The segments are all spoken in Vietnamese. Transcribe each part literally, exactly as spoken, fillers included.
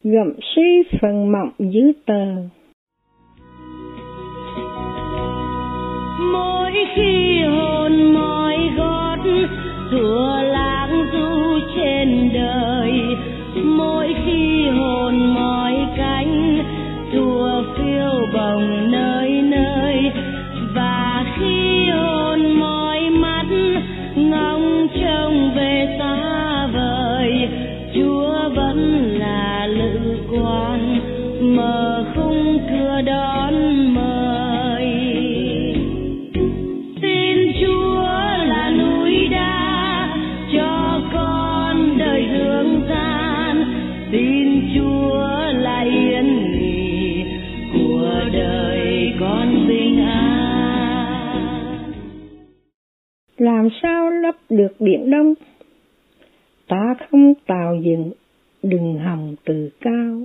gậm suy phần mộng dữ tờ. Mỗi khi hồn mỏi gót thủa lãng du trên đời, mỗi khi hồn mỏi cánh thủa phiêu bồng nơi nơi, và khi hồn mỏi mắt ngóng trông về xa vời, Chúa vẫn là lữ quan mở khung cửa đón mời. Xin Chúa là núi đá cho con đời dương gian, xin Chúa là yên nghỉ của đời con bình an. Làm sao lấp được biển Đông? Ta không tạo dựng đừng hòng từ cao,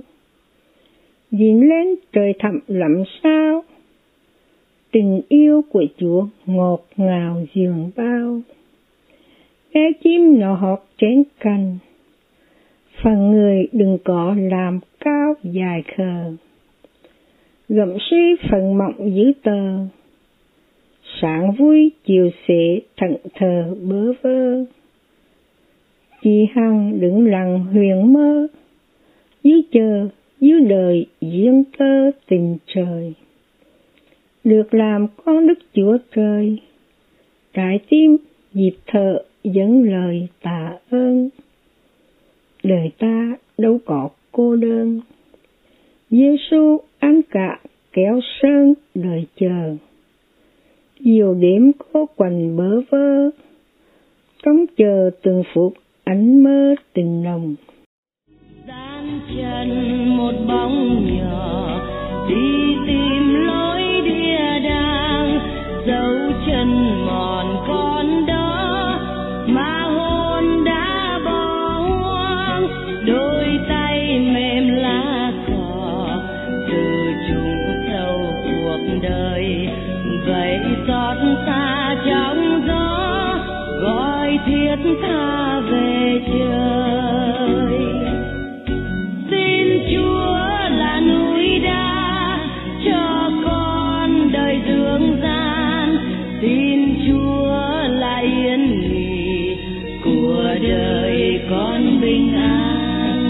nhìn lên trời thẳm lắm sao, tình yêu của Chúa ngọt ngào dường bao. Nghe chim nhỏ hót trên cành, phần người đừng có làm cao dài khờ, gậm suy phần mộng dữ tờ, sáng vui chiều xế thẫn thờ bơ vơ. Chị Hằng đứng lặng huyền mơ, dưới chờ, dưới đời duyên cơ tình trời. Được làm con Đức Chúa Trời, trái tim nhịp thở dâng lời tạ ơn. Đời ta đâu có cô đơn, Giê-xu ăn cả kéo sơn đời chờ. Nhiều đêm cô quạnh bơ vơ, trông chờ từng phút ánh mơ tình nồng. Gian chân một bóng nhỏ đi tìm lối địa đàng, dấu chân mòn con đó mà hồn đã bỏ hoang. Đôi tay mềm lá cỏ từ trùng sâu cuộc đời, vậy xót xa trong gió gọi thiết tha về trời. Xin Chúa là núi đá cho con đời dương gian, xin Chúa là yên nghỉ của đời con bình an.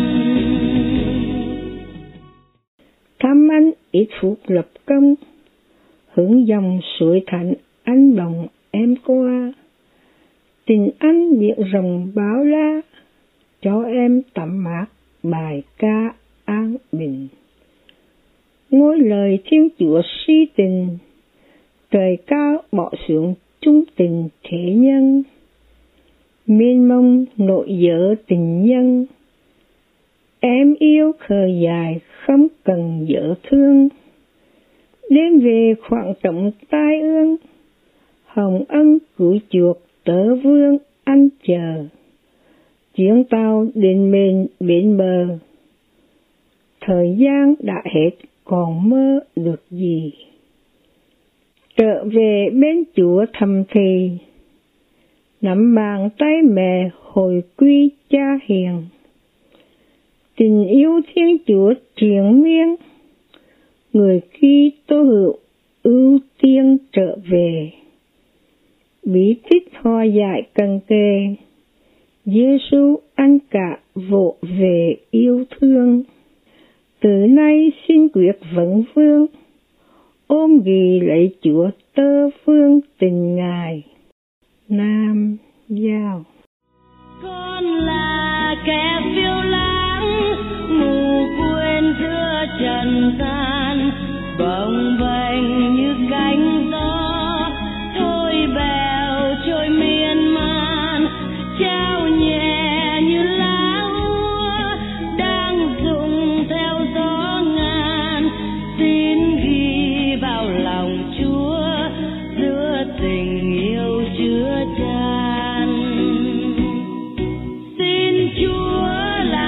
Thăm anh ít phút lập công, hướng dòng suối thạnh anh bồng em qua. Tình anh miệng rồng báo la, cho em tắm mát bài ca an bình. Ngôi lời Thiên Chúa si tình, trời cao bỏ xuống chung tình thế nhân. Mênh mông nỗi nhớ tình nhân, em yêu khờ dài không cần nhớ thương. Đêm về khoảng trống tai ương, hồng ân cứu chuộc tớ vương anh chờ. Chuyến tàu đến bến bến bờ, thời gian đã hết còn mơ được gì. Trở về bên Chúa thầm thì, nắm bàn tay mẹ hồi quy cha hiền. Tình yêu Thiên Chúa triền miên, người khi tô hữu ưu tiên trở về. Bí tích hòa giải cần kề, Giê-xu anh cả vỗ về yêu thương. Từ nay xin quyết vấn vương, ôm ghì lấy Chúa tơ phương tình Ngài. Nam Giao. Con là kẻ phiêu lãng, mù quên giữa trần gian, bồng bềnh như cánh gió, thôi bèo trôi miên man, trao nhẹ như lá úa đang rụng theo gió ngàn. Xin ghi vào lòng Chúa giữa tình yêu chứa chan. Xin Chúa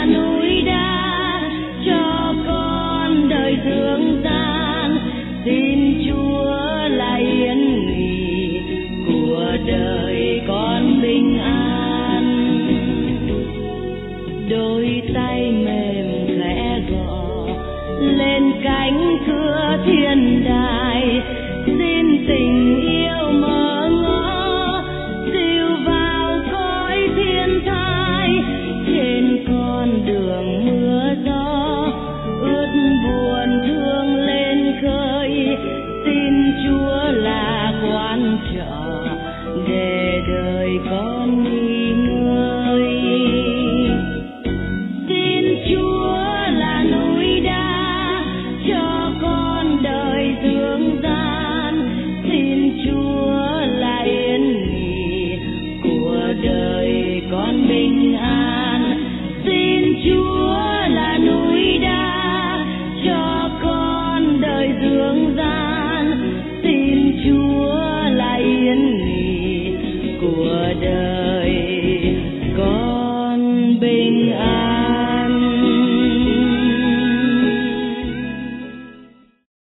tình